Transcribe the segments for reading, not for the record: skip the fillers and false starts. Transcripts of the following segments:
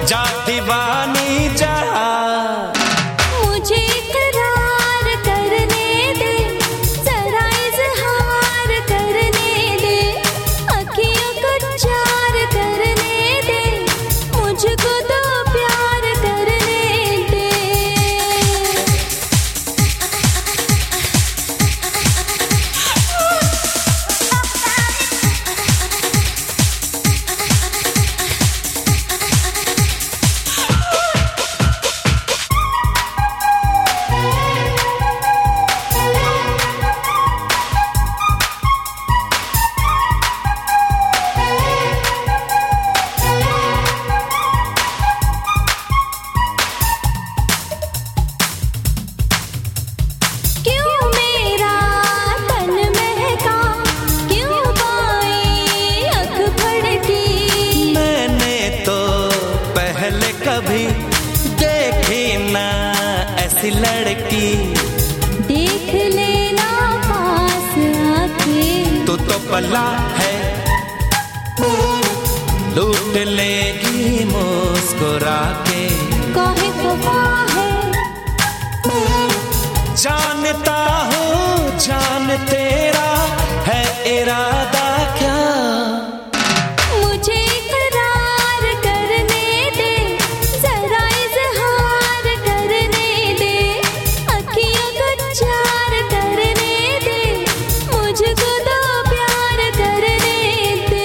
जा दीवानी जा, मुझे इकरार करने दे, जरा इज़हार करने दे, अखियों को चार करने दे, मुझको तो प्यार करने दे। कभी देखी ना ऐसी लड़की, देख लेना पास आके, तू तो पला है, लूट लेगी मुस्कुरा के, काहे खफा है, जानता हूँ जान तेरा है इरादा क्या, मुझे इकरार करने दे, जरा इज़हार करने दे, अखियों को चार करने दे, मुझको तो प्यार करने दे।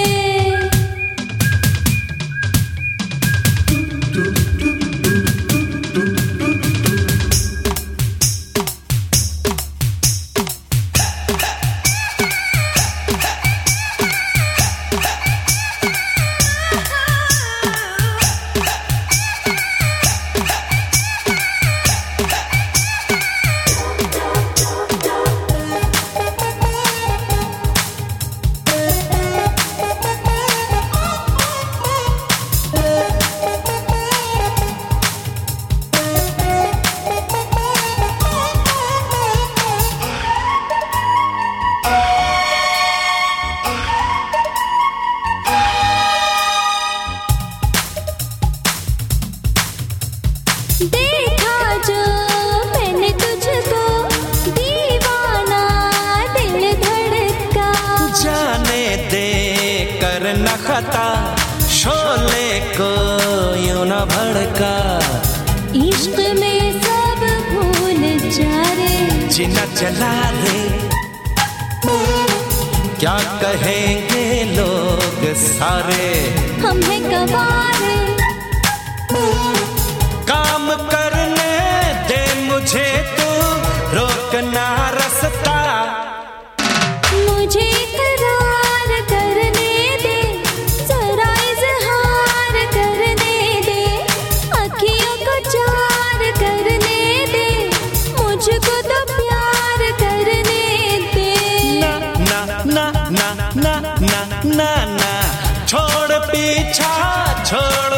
देखा जो मैंने तुझको, दीवाना दिल धड़का, जाने दे करना खता, शोले को यूं न भड़का, इश्क में सब भूल जा रे, जीना चला रे, क्या कहेंगे लोग सारे, हम हैं गवारे, काम करने दे मुझे तू, रोकना रास्ता, मुझे इकरार करने दे, जरा इज़हार करने दे, अखियों को चार करने दे, मुझको तो प्यार करने दे। ना ना ना ना ना ना ना ना, छोड़ पीछा छोड़